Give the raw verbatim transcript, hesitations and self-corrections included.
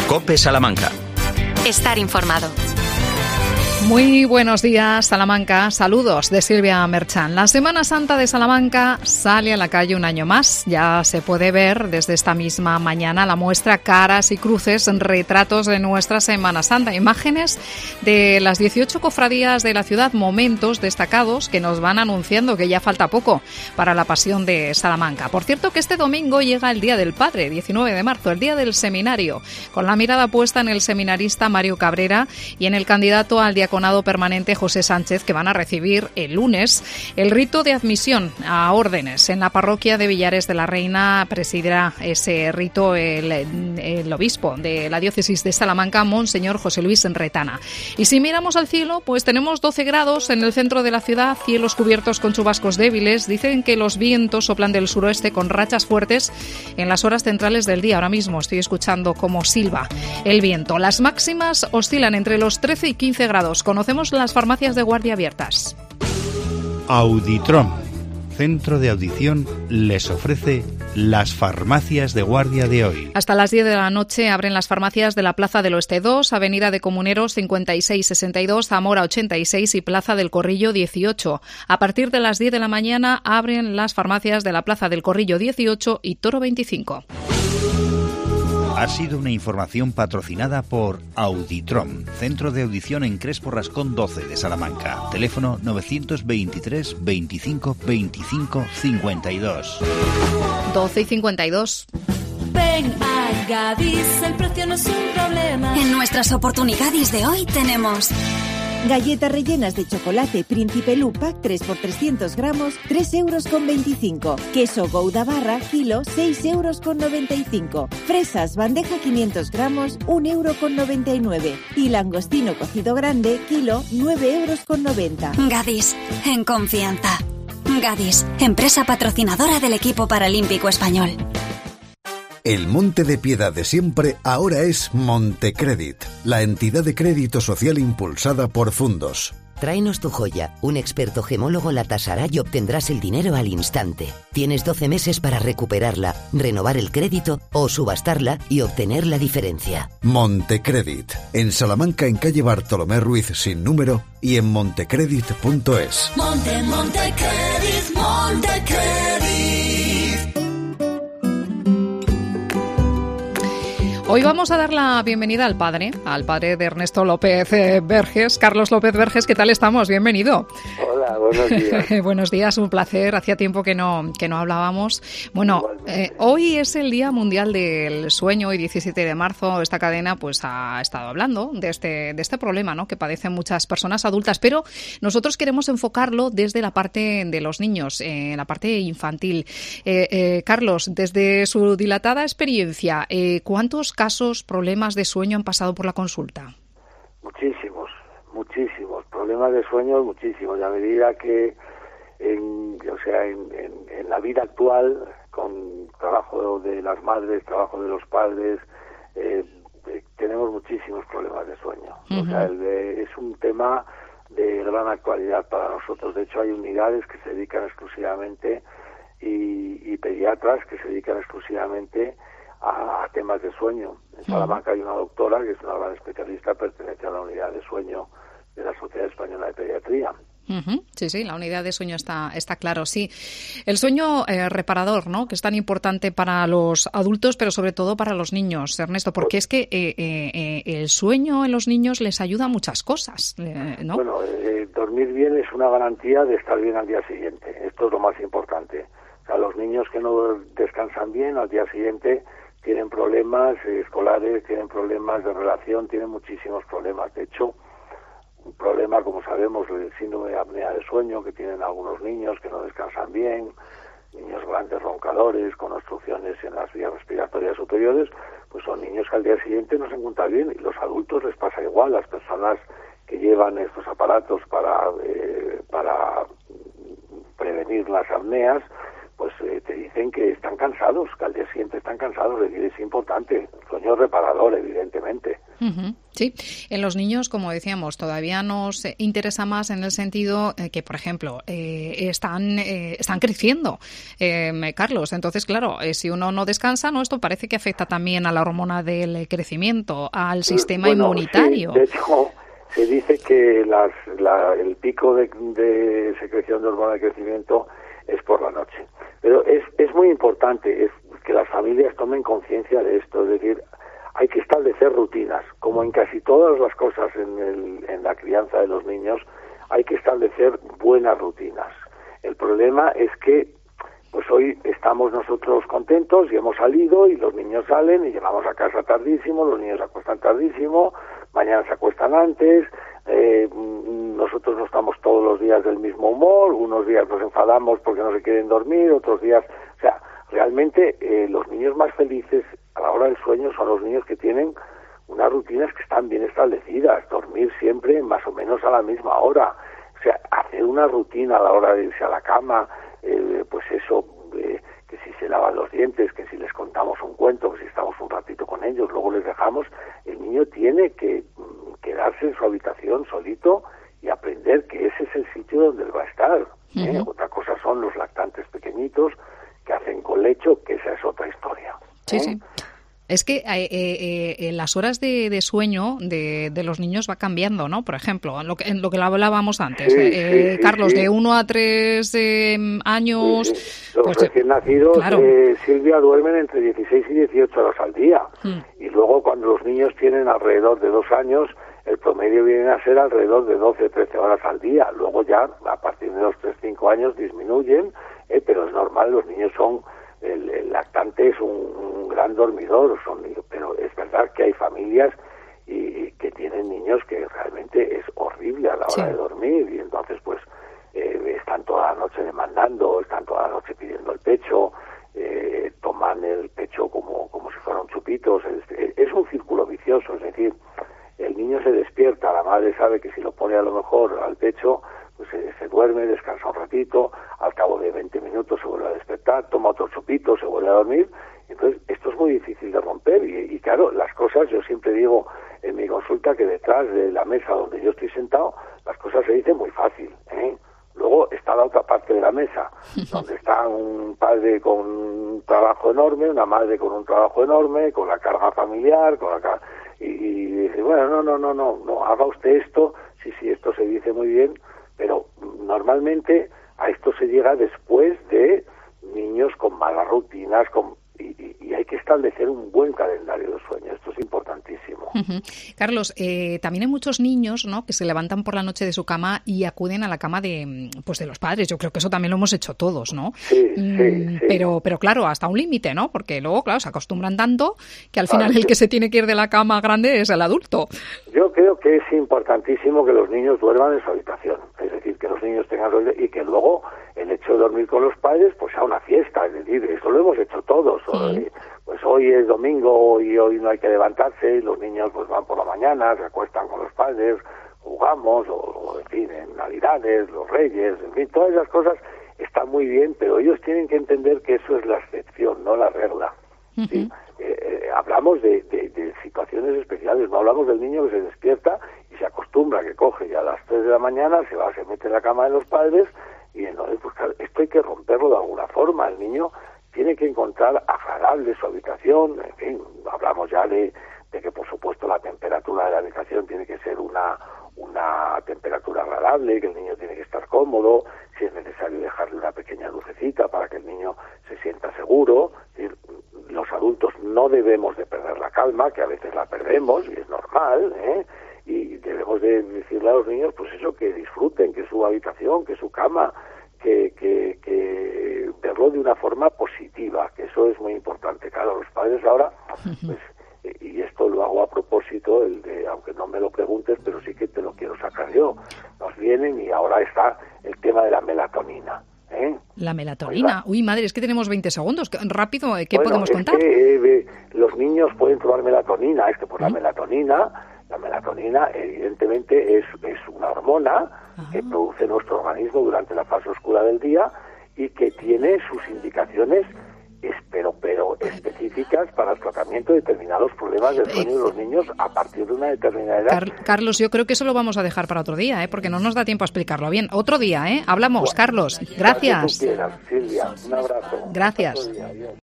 COPE Salamanca. Estar informado. Muy buenos días, Salamanca. Saludos de Silvia Merchan. La Semana Santa de Salamanca sale a la calle un año más. Ya se puede ver desde esta misma mañana la muestra Caras y Cruces, retratos de nuestra Semana Santa. Imágenes de las dieciocho cofradías de la ciudad, momentos destacados que nos van anunciando que ya falta poco para la Pasión de Salamanca. Por cierto, que este domingo llega el Día del Padre, diecinueve de marzo, el Día del Seminario, con la mirada puesta en el seminarista Mario Cabrera y en el candidato al diaconado permanente José Sánchez, que van a recibir el lunes el rito de admisión a órdenes. En la parroquia de Villares de la Reina presidirá ese rito el, el obispo de la diócesis de Salamanca, Monseñor José Luis Retana. Y si miramos al cielo, pues tenemos doce grados en el centro de la ciudad, cielos cubiertos con chubascos débiles. Dicen que los vientos soplan del suroeste con rachas fuertes en las horas centrales del día. Ahora mismo estoy escuchando cómo silba el viento. Las máximas oscilan entre los trece y quince grados. Conocemos las farmacias de guardia abiertas. Auditrom, centro de audición, les ofrece las farmacias de guardia de hoy. Hasta las diez de la noche abren las farmacias de la Plaza del Oeste dos, Avenida de Comuneros cincuenta y seis sesenta y dos, Zamora ochenta y seis y Plaza del Corrillo dieciocho. A partir de las diez de la mañana abren las farmacias de la Plaza del Corrillo dieciocho y Toro veinticinco. Ha sido una información patrocinada por Auditrom, centro de audición en Crespo Rascón doce de Salamanca. Teléfono novecientos veintitrés veinticinco veinticinco cincuenta y dos. doce y cincuenta y dos. Ven a Gadis, el precio no es un problema. En nuestras oportunidades de hoy tenemos galletas rellenas de chocolate Príncipe Lupa, tres por trescientos gramos, tres euros con veinticinco. Queso Gouda Barra, kilo, seis euros con noventa y cinco. Fresas, bandeja quinientos gramos, un euro con noventa y nueve. Y langostino cocido grande, kilo, nueve euros con noventa. Gadis, en confianza. Gadis, empresa patrocinadora del equipo paralímpico español. El Monte de Piedad de siempre ahora es Montecredit, la entidad de crédito social impulsada por Fundos. Tráenos tu joya. Un experto gemólogo la tasará y obtendrás el dinero al instante. Tienes doce meses para recuperarla, renovar el crédito o subastarla y obtener la diferencia. Montecredit, en Salamanca en calle Bartolomé Ruiz sin número y en montecredit punto es. Monte, Montecredit, Montecredit. Hoy vamos a dar la bienvenida al padre, al padre de Ernesto López eh, Verges. Carlos López Verges, ¿qué tal estamos? Bienvenido. Hola, buenos días. Buenos días, un placer. Hacía tiempo que no que no hablábamos. Bueno, eh, hoy es el Día Mundial del Sueño y diecisiete de marzo esta cadena pues ha estado hablando de este de este problema, ¿no?, que padecen muchas personas adultas, pero nosotros queremos enfocarlo desde la parte de los niños, en eh, la parte infantil. Eh, eh, Carlos, desde su dilatada experiencia, eh, ¿cuántos casos, problemas de sueño han pasado por la consulta? Muchísimos, muchísimos. Problemas de sueño, muchísimos. Y a medida que, en, o sea, en, en, en la vida actual, con trabajo de las madres, trabajo de los padres, eh, eh, tenemos muchísimos problemas de sueño. Uh-huh. O sea, el de, es un tema de gran actualidad para nosotros. De hecho, hay unidades que se dedican exclusivamente y, y pediatras que se dedican exclusivamente a, a temas de sueño. En Salamanca hay una doctora que es una gran especialista, pertenece a la unidad de sueño de la Sociedad Española de Pediatría. Uh-huh. Sí, sí, la unidad de sueño está está claro, sí. El sueño eh, reparador, ¿no?, que es tan importante para los adultos, pero sobre todo para los niños, Ernesto, porque es que eh, eh, el sueño en los niños les ayuda a muchas cosas, eh, ¿no? Bueno, eh, dormir bien es una garantía de estar bien al día siguiente. Esto es lo más importante. O sea, los niños que no descansan bien al día siguiente tienen problemas eh, escolares, tienen problemas de relación, tienen muchísimos problemas. De hecho, un problema, como sabemos, el síndrome de apnea de sueño que tienen algunos niños que no descansan bien, niños grandes roncadores con obstrucciones en las vías respiratorias superiores, pues son niños que al día siguiente no se encuentran bien, y los adultos les pasa igual. Las personas que llevan estos aparatos para eh, para prevenir las apneas, pues eh, te dicen que están cansados, que al día siguiente están cansados. Es decir, es importante, el sueño reparador, evidentemente. Uh-huh. Sí, en los niños, como decíamos, todavía nos interesa más en el sentido eh, que, por ejemplo, eh, están eh, están creciendo, eh, Carlos. Entonces, claro, eh, si uno no descansa, no, esto parece que afecta también a la hormona del crecimiento, al sistema bueno, inmunitario. Sí, de hecho, se dice que las, la, el pico de, de secreción de hormona de crecimiento es por la noche. Pero es, es muy importante es que las familias tomen conciencia de esto, es decir, hay que establecer rutinas, como en casi todas las cosas en, el, en la crianza de los niños, hay que establecer buenas rutinas. El problema es que pues hoy estamos nosotros contentos y hemos salido y los niños salen y llegamos a casa tardísimo, los niños se acuestan tardísimo, mañana se acuestan antes, eh, nosotros no estamos todos los días del mismo humor, unos días nos enfadamos porque no se quieren dormir, otros días, o sea, realmente eh, los niños más felices a la hora del sueño son los niños que tienen unas rutinas que están bien establecidas, dormir siempre más o menos a la misma hora, o sea, hacer una rutina a la hora de irse a la cama, eh, pues eso, eh, que si se lavan los dientes, que si les contamos un cuento, que si estamos un ratito con ellos, luego les dejamos, el niño tiene que mm, quedarse en su habitación solito y aprender que ese es el sitio donde él va a estar. ¿eh? Uh-huh. Otra cosa son los lactantes pequeñitos que hacen colecho, que esa es otra historia. Sí, ¿eh? sí. Es que eh, eh, eh, las horas de, de sueño de, de los niños va cambiando, ¿no? Por ejemplo, en lo que, en lo que hablábamos antes, sí, eh, sí, sí, Carlos, sí. de uno a tres eh, años... Sí, sí. Los pues, recién nacidos, claro. eh, Silvia, duermen entre dieciséis y dieciocho horas al día. Mm. Y luego cuando los niños tienen alrededor de dos años, el promedio viene a ser alrededor de doce o trece horas al día. Luego ya, a partir de los tres cinco años, disminuyen, eh, pero es normal, los niños son... El, el lactante es un, un gran dormidor, son, pero es verdad que hay familias y, y que tienen niños que realmente es horrible a la hora sí. de dormir y entonces pues eh, están toda la noche demandando, están toda la noche pidiendo el pecho, eh, toman el pecho como, como si fueran chupitos, es, es un círculo vicioso, es decir, el niño se despierta, la madre sabe que si lo pone a lo mejor al pecho pues se, se duerme, descansa un ratito, al cabo de veinte minutos se vuelve a despertar, toma otro chupito, se vuelve a dormir. Entonces, esto es muy difícil de romper y, y claro, las cosas, yo siempre digo en mi consulta que detrás de la mesa donde yo estoy sentado, las cosas se dicen muy fácil, ¿eh? Luego está la otra parte de la mesa, donde está un padre con un trabajo enorme, una madre con un trabajo enorme, con la carga familiar, con la carga... Y, y dice, bueno, no, no, no, no, no, haga usted esto, sí, sí, esto se dice muy bien, pero normalmente a esto se llega después de niños con malas rutinas, con, y, y, y hay que establecer un buen calendario de sueño. Esto es importantísimo. Uh-huh. Carlos, eh, también hay muchos niños, ¿no?, que se levantan por la noche de su cama y acuden a la cama de, pues, de los padres. Yo creo que eso también lo hemos hecho todos, ¿no? Sí, mm, sí, sí. Pero, pero claro, hasta un límite, ¿no? Porque luego, claro, se acostumbran tanto que al final ah, el que se tiene que ir de la cama grande es el adulto. Yo creo que es importantísimo que los niños duerman en su habitación. Es decir, que los niños tengan... y que luego el hecho de dormir con los padres pues sea una fiesta. Es decir, eso lo hemos hecho todos. Sí. Pues hoy es domingo y hoy no hay que levantarse y los niños pues van por la mañana, se acuestan con los padres, jugamos, o, o en fin, en Navidades, los Reyes, en fin, todas esas cosas están muy bien, pero ellos tienen que entender que eso es la excepción, no la regla. Uh-huh. ¿Sí? Eh, eh, hablamos de, de, de situaciones especiales, no hablamos del niño que se despierta y se acostumbra, que coge ya a las tres de la mañana, se va, se mete en la cama de los padres y entonces pues claro, esto hay que romperlo de alguna forma. El niño tiene que encontrar agradable su habitación, en fin, hablamos ya de, de que por supuesto la temperatura de la habitación tiene que ser una, una temperatura agradable, que el niño tiene que estar cómodo, si es necesario dejarle una pequeña lucecita para que el niño se sienta seguro. Es decir, los adultos no debemos de perder la calma, que a veces la perdemos y es normal, ¿eh? Y debemos de decirle a los niños, pues eso, que disfruten, que su habitación, que su cama, que, que, que verlo de una forma positiva, que eso es muy importante. Claro, los padres ahora, pues, y esto lo hago a propósito, el de, aunque no me lo preguntes, pero sí que te lo quiero sacar yo, nos vienen y ahora está el tema de la melatonina. ¿Eh? La melatonina. Oiga. Uy, madre, es que tenemos veinte segundos. Rápido, ¿qué bueno, podemos es contar? Que, eh, los niños pueden tomar melatonina. Es que por ¿Mm? la melatonina, la melatonina evidentemente es, es una hormona Ajá. que produce nuestro organismo durante la fase oscura del día y que tiene sus indicaciones, pero, pero específicas específicas para el tratamiento de determinados problemas del sueño de los niños a partir de una determinada edad. Car- Carlos, yo creo que eso lo vamos a dejar para otro día, ¿eh? Porque no nos da tiempo a explicarlo bien. Otro día, ¿eh? Hablamos, Carlos. Gracias. Tú quieras, Silvia. Un abrazo. Gracias. Hasta otro día. Adiós.